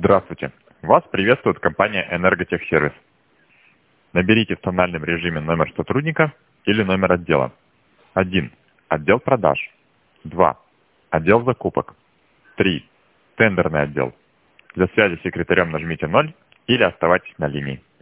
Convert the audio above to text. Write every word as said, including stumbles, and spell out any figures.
Здравствуйте! Вас приветствует компания «Энерготехсервис». Наберите в тональном режиме номер сотрудника или номер отдела. один. Отдел продаж. два. Отдел закупок. три. Тендерный отдел. Для связи с секретарем нажмите ноль или оставайтесь на линии.